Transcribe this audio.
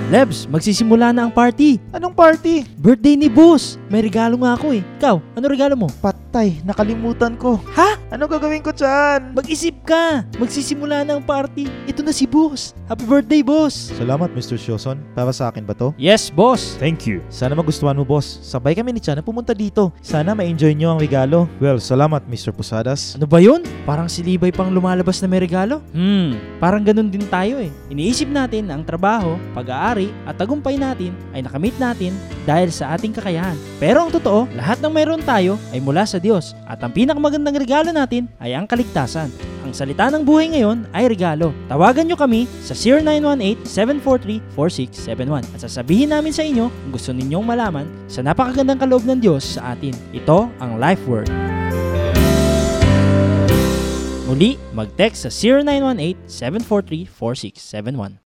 Lebs, magsisimula na ang party. Anong party? Birthday ni boss. May regalo nga ako eh. Ikaw, ano regalo mo? Patay, nakalimutan ko. Ha? Ano gagawin ko dyan? Mag-isip ka. Magsisimula na ang party. Ito na si boss. Happy birthday, boss. Salamat, Mr. Shoson. Para sa akin ba to? Yes, boss. Thank you. Sana magustuhan mo, boss. Sabay kami ni Chan na pumunta dito. Sana ma-enjoy nyo ang regalo. Well, salamat, Mr. Posadas. Ano ba yun? Parang si Libay pang lumalabas na may regalo. Parang ganun din tayo eh. Iniisip natin na ang trabaho, pag-aari, at tagumpay natin ay nakamit natin dahil sa ating kakayahan. Pero ang totoo, lahat ng mayroon tayo ay mula sa Diyos. At ang pinakamagandang regalo natin ay ang kaligtasan. Ang salita ng buhay ngayon ay regalo. Tawagan nyo kami sa 0918-743-4671 at sasabihin namin sa inyo kung gusto ninyong malaman sa napakagandang kaloob ng Diyos sa atin. Ito ang Life Word. Muli, mag-text sa 0918-743-4671.